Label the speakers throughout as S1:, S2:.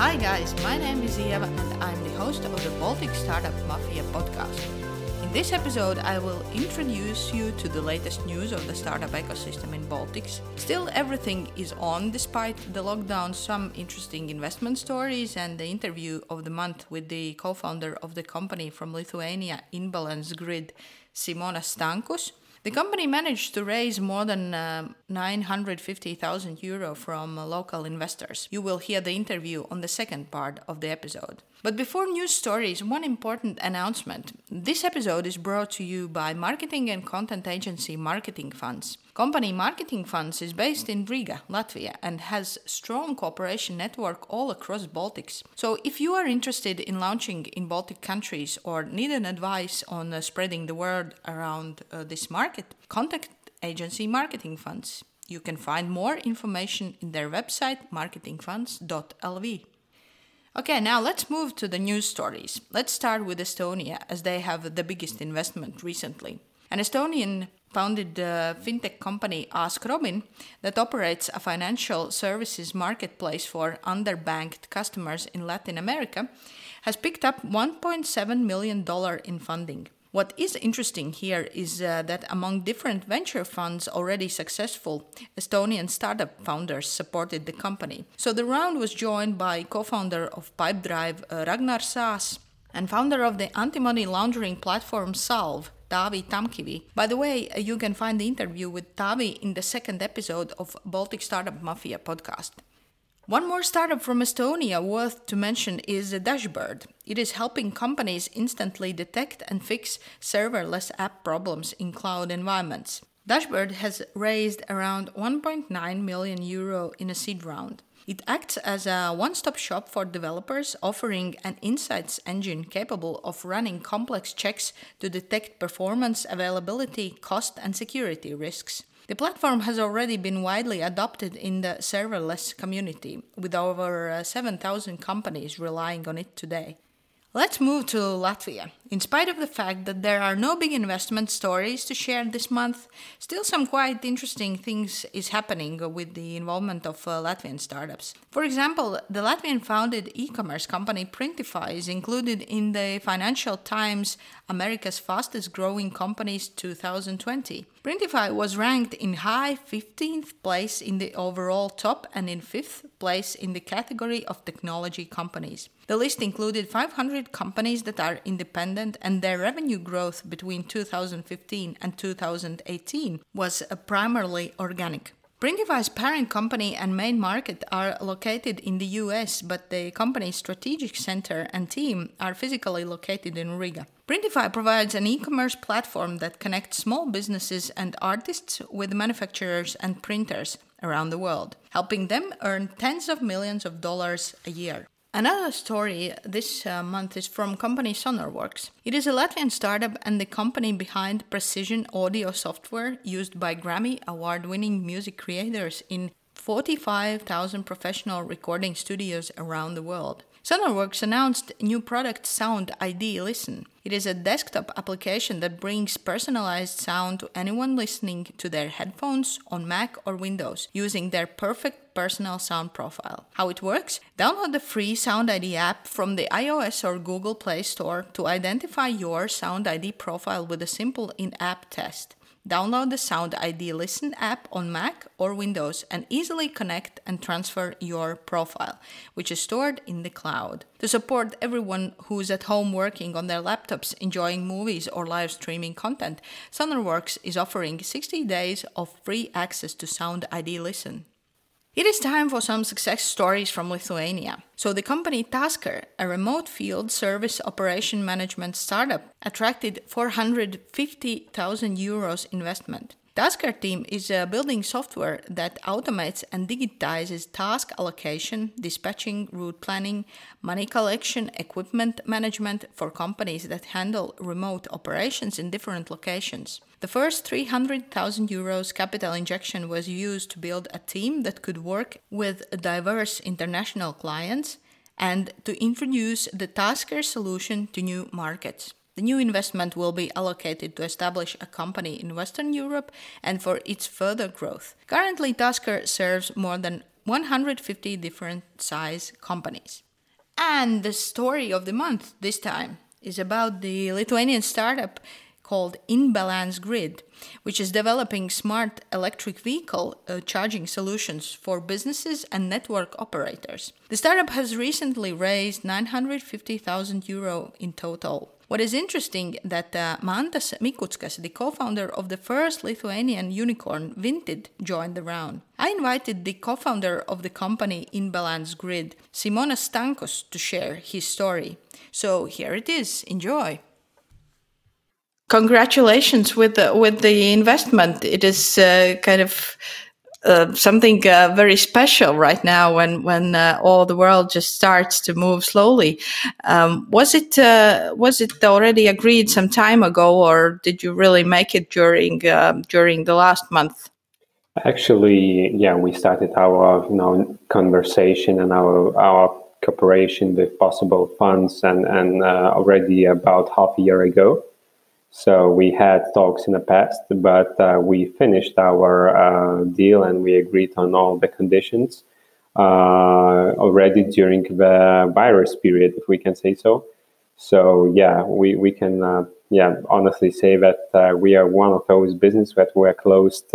S1: Hi guys, my name is Eva and I'm the host of the Baltic Startup Mafia podcast. In this episode, I will introduce you to the latest news of the startup ecosystem in Baltics. Still, everything is on despite the lockdown, some interesting investment stories and the interview of the month with the co-founder of the company from Lithuania, Inbalance Grid, Simonas Stankus. The company managed to raise more than 950,000 euro from local investors. You will hear the interview on the second part of the episode. But before news stories, one important announcement. This episode is brought to you by marketing and content agency Marketing Funds. Company Marketing Funds is based in Riga, Latvia, and has strong cooperation network all across Baltics. So if you are interested in launching in Baltic countries or need an advice on spreading the word around this market, contact agency Marketing Funds. You can find more information in their website marketingfunds.lv. Okay, now let's move to the news stories. Let's start with Estonia, as they have the biggest investment recently. An Estonian founded fintech company Ask Robin that operates a financial services marketplace for underbanked customers in Latin America has picked up $1.7 million in funding. What is interesting here is that among different venture funds already successful, Estonian startup founders supported the company. So the round was joined by co-founder of Pipedrive Ragnar Saas and founder of the anti-money laundering platform Salve, Taavi Tamkivi. By the way, you can find the interview with Taavi in the second episode of Baltic Startup Mafia podcast. One more startup from Estonia worth to mention is Dashboard. It is helping companies instantly detect and fix serverless app problems in cloud environments. Dashboard has raised around 1.9 million euro in a seed round. It acts as a one-stop shop for developers, offering an insights engine capable of running complex checks to detect performance, availability, cost, and security risks. The platform has already been widely adopted in the serverless community, with over 7,000 companies relying on it today. Let's move to Latvia. In spite of the fact that there are no big investment stories to share this month, still some quite interesting things is happening with the involvement of Latvian startups. For example, the Latvian-founded e-commerce company Printify is included in the Financial Times America's Fastest Growing Companies 2020. Printify was ranked in high 15th place in the overall top and in 5th place in the category of technology companies. The list included 500 companies that are independent, and their revenue growth between 2015 and 2018 was primarily organic. Printify's parent company and main market are located in the US, but the company's strategic center and team are physically located in Riga. Printify provides an e-commerce platform that connects small businesses and artists with manufacturers and printers around the world, helping them earn tens of millions of dollars a year. Another story this month is from company Sonarworks. It is a Latvian startup and the company behind precision audio software used by Grammy award-winning music creators in 45,000 professional recording studios around the world. Sonarworks announced new product Sound ID Listen. It is a desktop application that brings personalized sound to anyone listening to their headphones on Mac or Windows using their perfect personal sound profile. How it works? Download the free Sound ID app from the iOS or Google Play Store to identify your Sound ID profile with a simple in-app test. Download the Sound ID Listen app on Mac or Windows and easily connect and transfer your profile, which is stored in the cloud. To support everyone who's at home working on their laptops, enjoying movies or live streaming content, Sonarworks is offering 60 days of free access to Sound ID Listen. It is time for some success stories from Lithuania. So the company Tasker, a remote field service operation management startup, attracted 450,000 euros investment. Tasker team is building software that automates and digitizes task allocation, dispatching, route planning, money collection, equipment management for companies that handle remote operations in different locations. The first 300,000 euros capital injection was used to build a team that could work with diverse international clients and to introduce the Tasker solution to new markets. The new investment will be allocated to establish a company in Western Europe and for its further growth. Currently, Tasker serves more than 150 different size companies. And the story of the month this time is about the Lithuanian startup called Inbalance Grid, which is developing smart electric vehicle charging solutions for businesses and network operators. The startup has recently raised €950,000 in total. What is interesting that Mantas Mikutskas, the co-founder of the first Lithuanian unicorn, Vinted, joined the round. I invited the co-founder of the company Inbalance Grid, Simonas Stankos, to share his story. So here it is. Enjoy. Congratulations with the investment. It is kind of something very special right now when all the world just starts to move slowly. Was it already agreed some time ago, or did you really make it during the last month?
S2: Actually, yeah, we started our conversation and our cooperation with possible funds and already about half a year ago. So we had talks in the past, but we finished our deal and we agreed on all the conditions already during the virus period, if we can say so. So yeah, we can honestly say that we are one of those businesses that were closed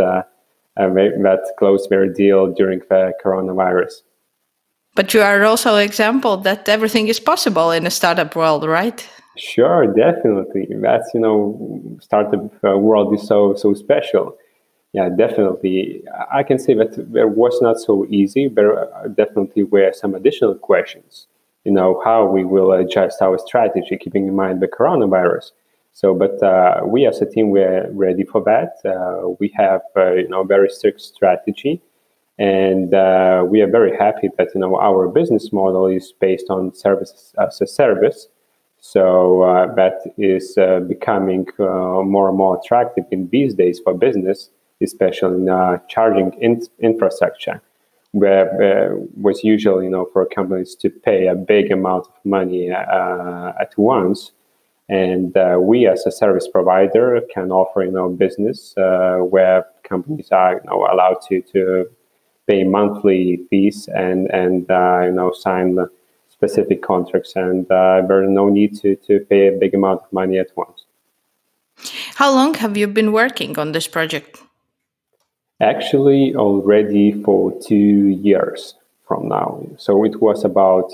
S2: that closed their deal during the coronavirus.
S1: But you are also an example that everything is possible in a startup world, right?
S2: Sure, definitely. That's, startup world is so special. Yeah, definitely. I can say that it was not so easy. There definitely were some additional questions. How we will adjust our strategy, keeping in mind the coronavirus. So, but we as a team were ready for that. We have, very strict strategy, and we are very happy that our business model is based on services as a service. So that is becoming more and more attractive in these days for business, especially in charging infrastructure, where was usually, for companies to pay a big amount of money at once. And we, as a service provider, can offer, business where companies are, allowed to pay monthly fees and sign specific contracts, and there's no need to pay a big amount of money at once.
S1: How long have you been working on this project?
S2: Actually, already for 2 years from now. So it was about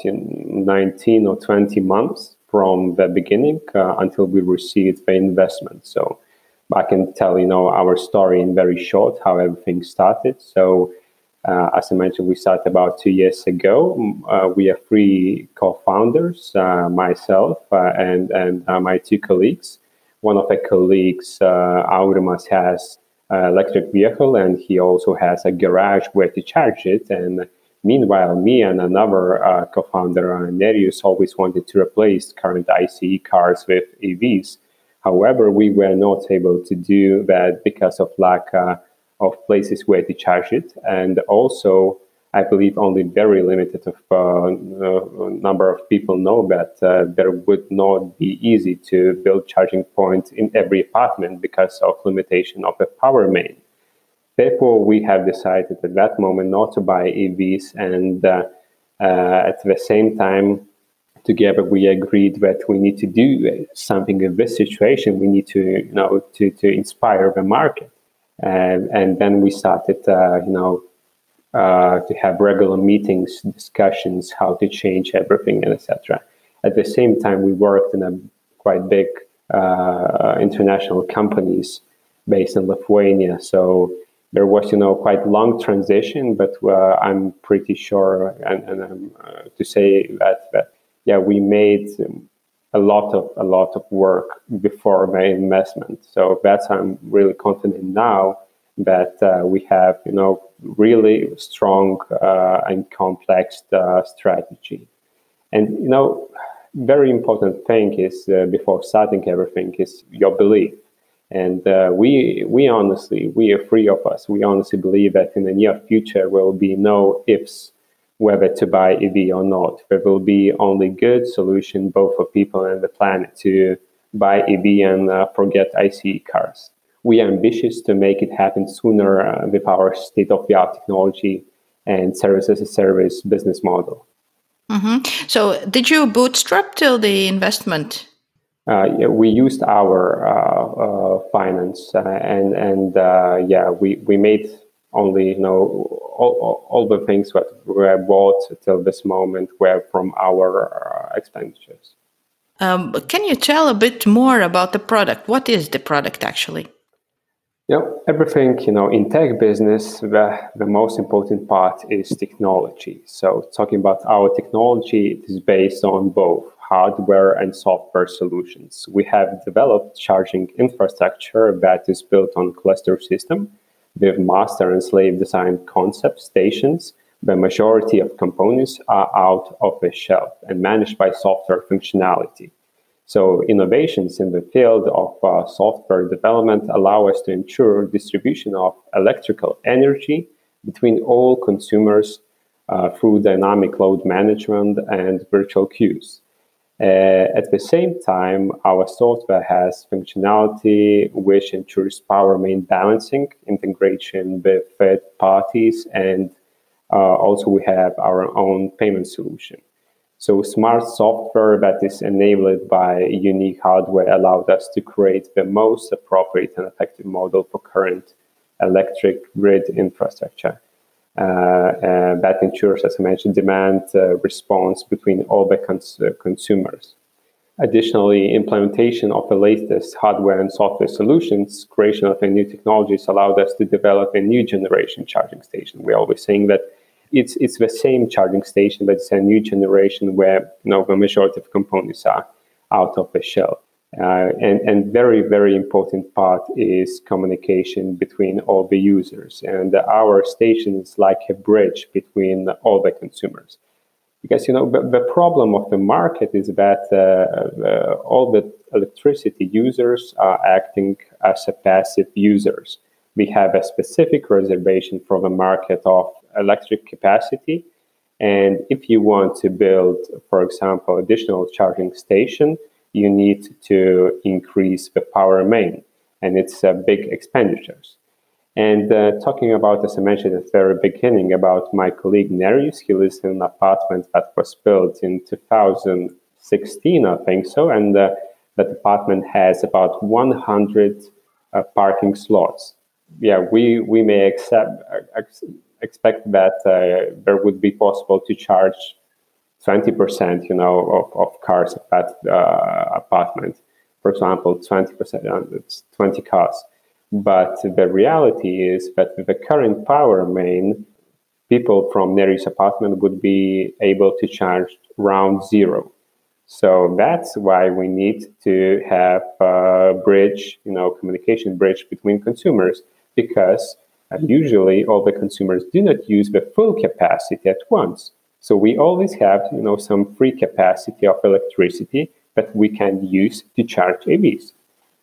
S2: 19 or 20 months from the beginning until we received the investment. So I can tell our story in very short, how everything started. So as I mentioned, we started about 2 years ago. We are 3 co-founders, myself and my 2 colleagues. One of the colleagues, Aurimas, has an electric vehicle, and he also has a garage where to charge it. And meanwhile, me and another co-founder, Nerijus, always wanted to replace current ICE cars with EVs. However, we were not able to do that because of lack of places where to charge it, and also I believe only very limited of number of people know that there would not be easy to build charging points in every apartment because of limitation of the power main. Therefore, we have decided at that moment not to buy EVs, and at the same time, together we agreed that we need to do something in this situation. We need to to inspire the market. And then we started, to have regular meetings, discussions, how to change everything, and etc. At the same time, we worked in a quite big international companies based in Lithuania. So there was, quite long transition, but I'm pretty sure, and to say that we made a lot of work before the investment. So that's, I'm really confident now that we have really strong and complex strategy. And very important thing is before starting everything is your belief. And we honestly, we are 3 of us. We honestly believe that in the near future there will be no ifs whether to buy EV or not. There will be only good solution both for people and the planet to buy EV and forget ICE cars. We are ambitious to make it happen sooner with our state-of-the-art technology and service as a service business model.
S1: So did you bootstrap till the investment?
S2: Yeah, we used our finance, we made only all the things that were bought till this moment were from our expenditures.
S1: Can you tell a bit more about the product? What is the product actually?
S2: Everything, in tech business, the most important part is technology. So talking about our technology, it is based on both hardware and software solutions. We have developed charging infrastructure that is built on cluster system with master and slave design concept stations. The majority of components are out of the shelf and managed by software functionality. So innovations in the field of software development allow us to ensure distribution of electrical energy between all consumers through dynamic load management and virtual queues. At the same time, our software has functionality which ensures power main balancing, integration with third parties, and also we have our own payment solution. So smart software that is enabled by unique hardware allowed us to create the most appropriate and effective model for current electric grid infrastructure. That ensures, as I mentioned, demand response between all the consumers. Additionally, implementation of the latest hardware and software solutions, creation of the new technologies allowed us to develop a new generation charging station. We're always saying that it's the same charging station, but it's a new generation where the majority of components are out of the shelf. And very, very important part is communication between all the users. And our station is like a bridge between all the consumers. Because, the problem of the market is that all the electricity users are acting as a passive users. We have a specific reservation for the market of electric capacity. And if you want to build, for example, additional charging station, you need to increase the power main. And it's big expenditures. And talking about, as I mentioned at the very beginning, about my colleague Nerijus, he lives in an apartment that was built in 2016, I think so. And that apartment has about 100 parking slots. Yeah, we may expect that there would be possible to charge 20%, of cars at that apartment. For example, 20%, it's 20 cars. But the reality is that with the current power main, people from Nerijus apartment would be able to charge around zero. So that's why we need to have a bridge, communication bridge between consumers, because usually all the consumers do not use the full capacity at once. So we always have, some free capacity of electricity that we can use to charge EVs.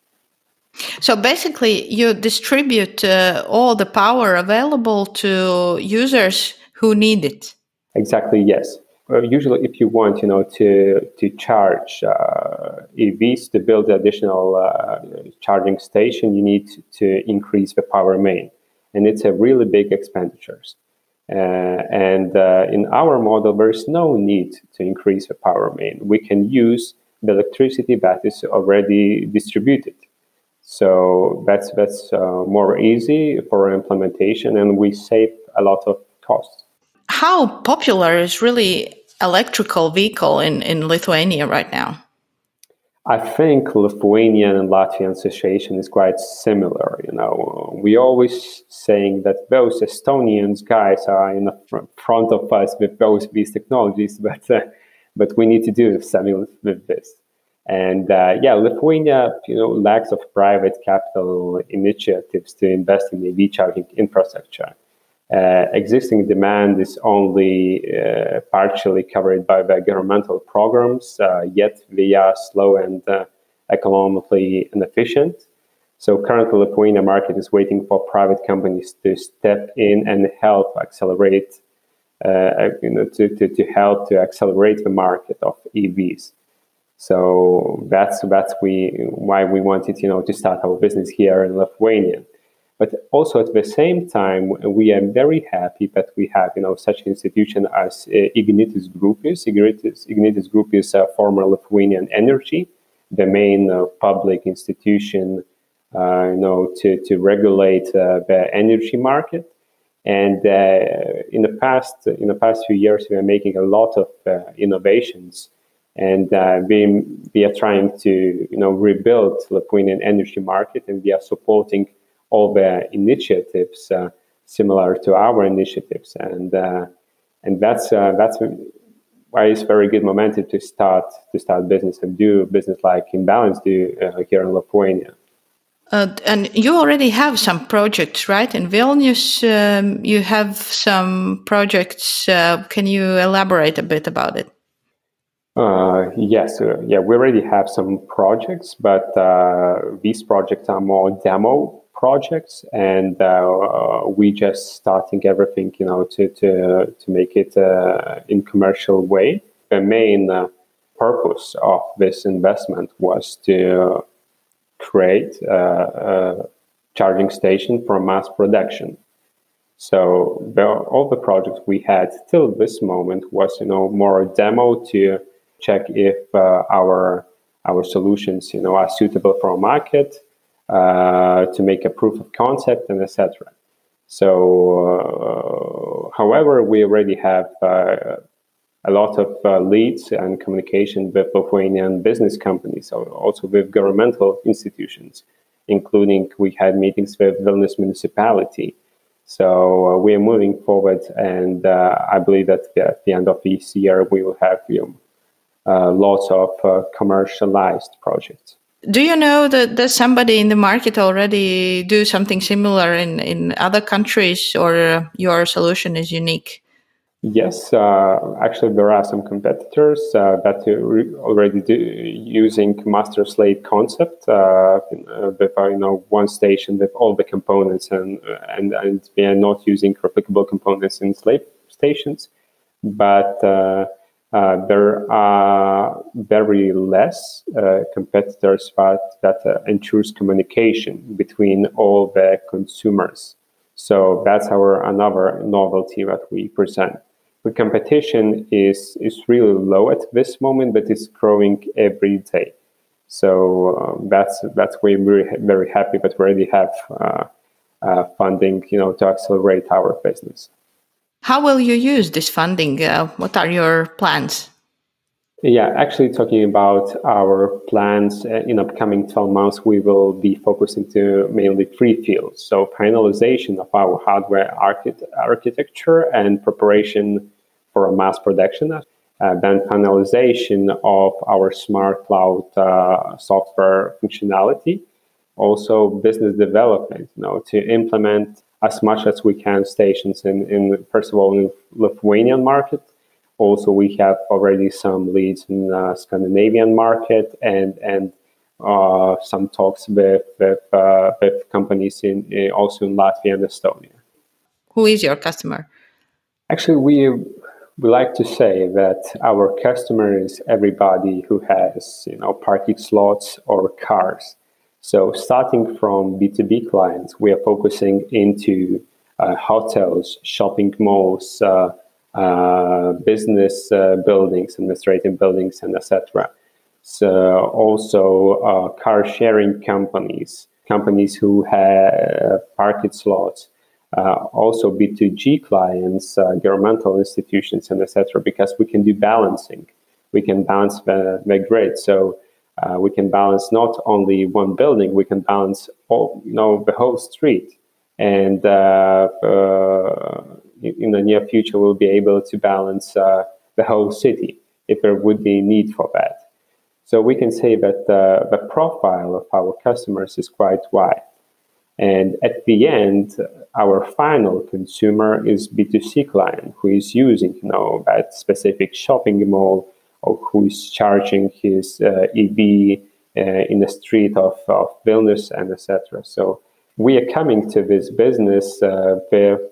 S1: So basically, you distribute all the power available to users who need it.
S2: Exactly, yes. Usually, if you want, to charge EVs, to build additional charging station, you need to increase the power main, and it's a really big expenditures. And in our model, there is no need to increase the power main. We can use the electricity that is already distributed. So that's more easy for implementation, and we save a lot of costs.
S1: How popular is really electrical vehicle in Lithuania right now?
S2: I think Lithuanian and Latvian situation is quite similar. We always saying that those Estonians guys are in the front of us with these technologies, but we need to do something with this. And Lithuania, lacks of private capital initiatives to invest in EV charging infrastructure. Existing demand is only partially covered by the governmental programs, yet they are slow and economically inefficient. So currently, the Lithuania market is waiting for private companies to step in and help accelerate, to help to accelerate the market of EVs. So that's why we wanted, to start our business here in Lithuania. But also at the same time, we are very happy that we have, such an institution as Ignitis Grupės. Ignitis Group is former Lithuanian Energy, the main public institution, to regulate the energy market. And in the past few years, we are making a lot of innovations, and we are trying to, rebuild Lithuanian energy market, and we are supporting all the initiatives similar to our initiatives, and that's why it's very good momentum to start business and do business like Imbalance do here in Lithuania.
S1: And you already have some projects, right? In Vilnius, you have some projects. Can you elaborate a bit about it?
S2: Yes, we already have some projects, but these projects are more demo projects, and we just starting everything, to make it in commercial way. The main purpose of this investment was to create a charging station for mass production. So all the projects we had till this moment was, more a demo to check if our solutions, are suitable for a market, to make a proof of concept, and etc. So, however, we already have a lot of leads and communication with Lithuanian business companies, also with governmental institutions, including we had meetings with Vilnius municipality. So we are moving forward, and I believe that at the end of this year we will have lots of commercialized projects.
S1: Do you know that there's somebody in the market already do something similar in other countries, or your solution is unique?
S2: Yes, actually there are some competitors that already do using master slave concept with one station with all the components, and we are not using replicable components in slave stations, but there are very less competitors that ensures communication between all the consumers. So that's another novelty that we present. The competition is really low at this moment, but it's growing every day. So that's why we're very happy that we already have funding, to accelerate our business.
S1: How will you use this funding? What are your plans?
S2: Yeah, actually talking about our plans in upcoming 12 months, we will be focusing to mainly 3 fields. So finalization of our hardware architecture and preparation for a mass production. Then finalization of our smart cloud software functionality. Also business development, to implement as much as we can stations in first of all, in Lithuanian market. Also, we have already some leads in the Scandinavian market, and some talks with companies also in Latvia and Estonia.
S1: Who is your customer?
S2: Actually, we like to say that our customer is everybody who has parking slots or cars. So starting from B2B clients, we are focusing into hotels, shopping malls, business buildings, administrative buildings, and etc. So also car sharing companies who have parking slots, also B2G clients, governmental institutions, and etc. Because we can do balancing, we can balance the grid. So we can balance not only one building, we can balance the whole street, and in the near future, we'll be able to balance the whole city if there would be need for that. So we can say that the profile of our customers is quite wide. And at the end, our final consumer is B2C client who is using that specific shopping mall, or who is charging his EV in the street of Vilnius, and etc. So we are coming to this business with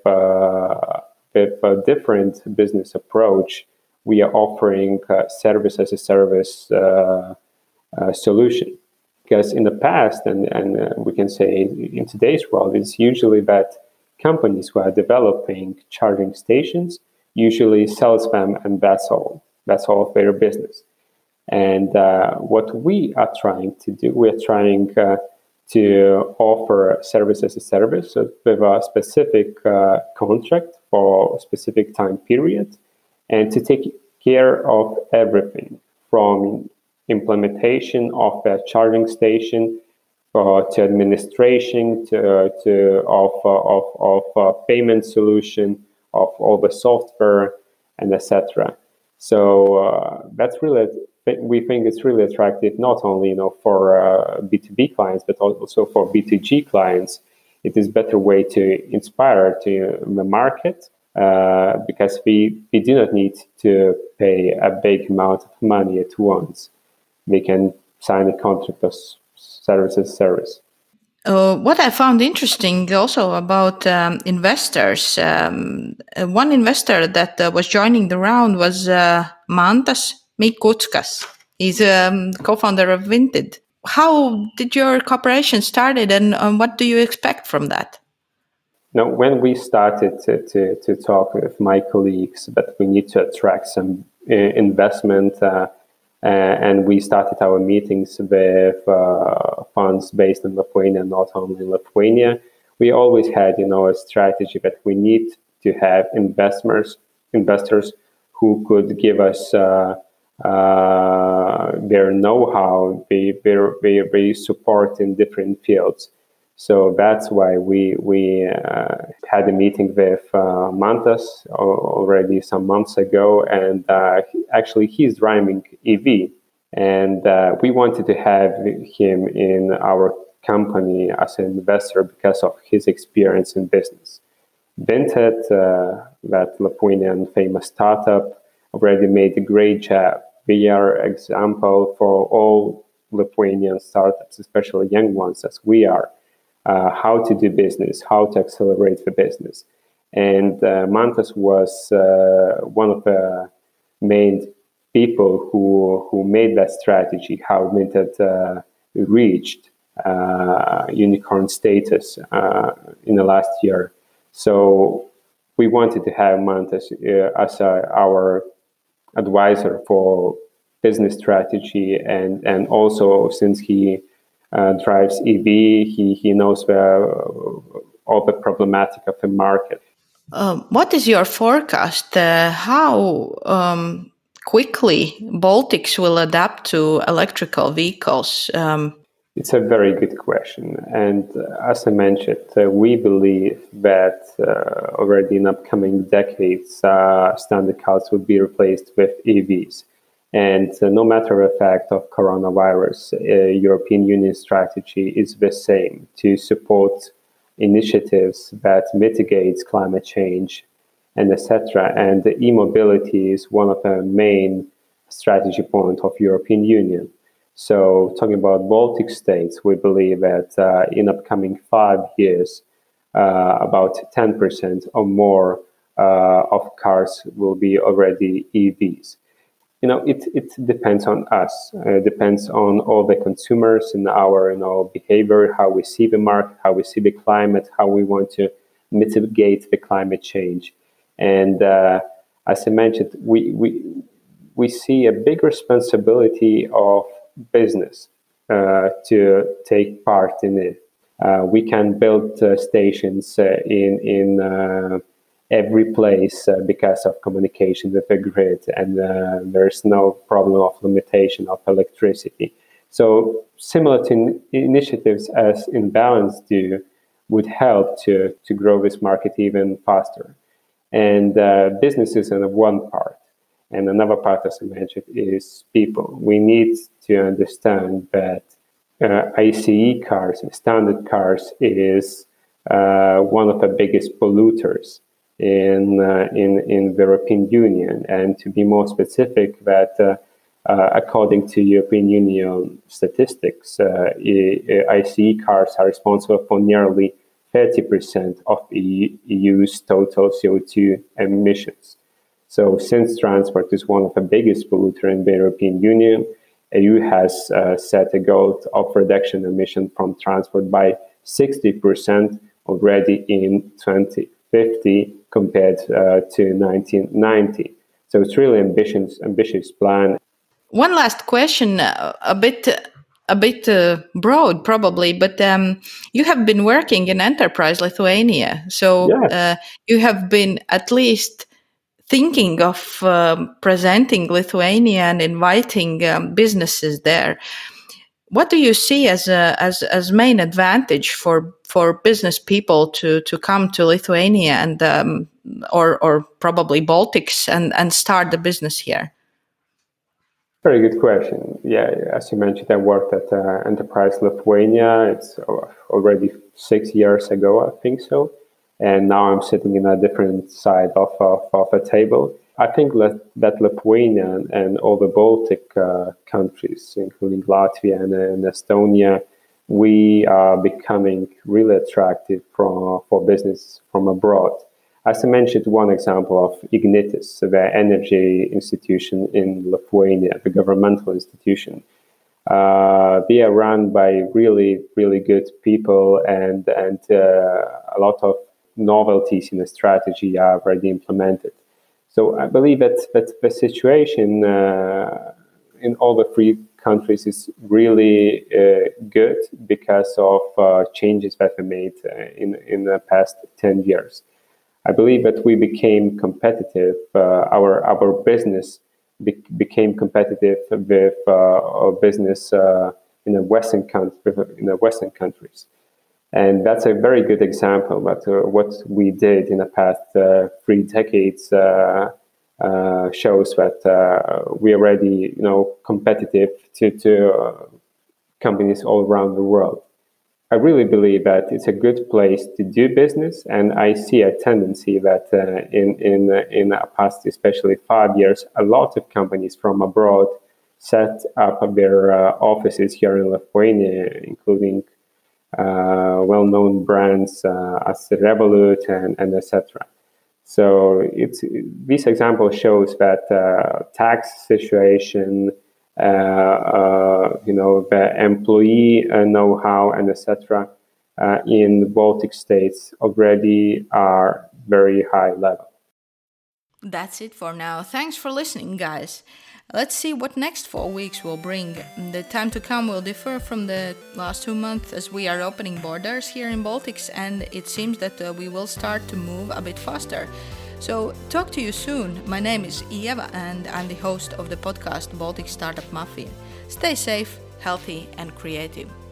S2: a different business approach. We are offering service as a service solution. Because in the past, and we can say in today's world, it's usually that companies who are developing charging stations usually sells them, and that's all. That's all of their business. And what we are trying to do, we are trying to offer service as a service with a specific contract for a specific time period, and to take care of everything from implementation of a charging station to administration of payment solution, of all the software, and etc. So that's really, we think it's really attractive, not only for B2B clients, but also for B2G clients. It is a better way to inspire to the market because we do not need to pay a big amount of money at once. We can sign a contract of service.
S1: What I found interesting also about investors, one investor that was joining the round was Mantas Mikutskas. He's a co-founder of Vinted. How did your cooperation started, and what do you expect from that?
S2: Now, when we started to talk with my colleagues that we need to attract some investment, and we started our meetings with funds based in Lithuania, not only in Lithuania, we always had, a strategy that we need to have investors who could give us their know-how, their support in different fields. So that's why we had a meeting with Mantas already some months ago, and actually he's driving EV, and we wanted to have him in our company as an investor because of his experience in business. Vinted, that Lithuanian famous startup, already made a great job. We are an example for all Lithuanian startups, especially young ones as we are. How to do business, how to accelerate the business. And Mantas was one of the main people who made that strategy, how Vinted reached unicorn status in the last year. So we wanted to have Mantas as our advisor for business strategy, and also since he drives EV, he knows all the problematic of the market.
S1: What is your forecast? How quickly Baltics will adapt to electrical vehicles?
S2: It's a very good question. And as I mentioned, we believe that already in upcoming decades, standard cars will be replaced with EVs. And no matter the fact of coronavirus, European Union strategy is the same, to support initiatives that mitigates climate change and etc. And the e-mobility is one of the main strategy points of European Union. So talking about Baltic states, we believe that in upcoming 5 years, about 10% or more of cars will be already EVs. It depends on us. It depends on all the consumers and our behavior, how we see the market, how we see the climate, how we want to mitigate the climate change. And as I mentioned, we see a big responsibility of business to take part in it. We can build stations in every place because of communication with the grid, and there's no problem of limitation of electricity. So similar to initiatives as Imbalance do would help to grow this market even faster. And businesses are one part. And another part, as I mentioned, is people. We need to understand that ICE cars, standard cars, is one of the biggest polluters in the European Union. And to be more specific, that according to European Union statistics, ICE cars are responsible for nearly 30% of the EU's total CO2 emissions. So since transport is one of the biggest polluters in the European Union, EU has set a goal of reduction emission from transport by 60% already in 2050 compared to 1990. So it's really ambitious plan.
S1: One last question, a bit broad probably, but you have been working in Enterprise Lithuania, so you have been at least thinking of presenting Lithuania and inviting businesses there. What do you see as main advantage for business people to come to Lithuania and or probably Baltics and start the business here?
S2: Very good question. Yeah, as you mentioned, I worked at Enterprise Lithuania. It's already 6 years ago, I think so. And now I'm sitting in a different side of a table. I think that Lithuania and all the Baltic countries, including Latvia and Estonia, we are becoming really attractive for business from abroad. As I mentioned, one example of Ignitis, the energy institution in Lithuania, the governmental institution. They are run by really, really good people, and a lot of novelties in the strategy are already implemented. So I believe that the situation in all the three countries is really good because of changes that we made in the past 10 years. I believe that we became competitive. Our business became competitive with our business in the Western countries, and that's a very good example. But what we did in the past 3 decades shows that we are already, competitive to companies all around the world. I really believe that it's a good place to do business, and I see a tendency that in the past, especially 5 years, a lot of companies from abroad set up their offices here in Lithuania, including well-known brands as Revolut and etc. So this example shows that tax situation, the employee know-how and etc. In the Baltic states already are very high level.
S1: That's it for now. Thanks for listening, guys. Let's see what next 4 weeks will bring. The time to come will differ from the last 2 months as we are opening borders here in Baltics, and it seems that we will start to move a bit faster. So talk to you soon. My name is Ieva and I'm the host of the podcast Baltic Startup Mafia. Stay safe, healthy and creative.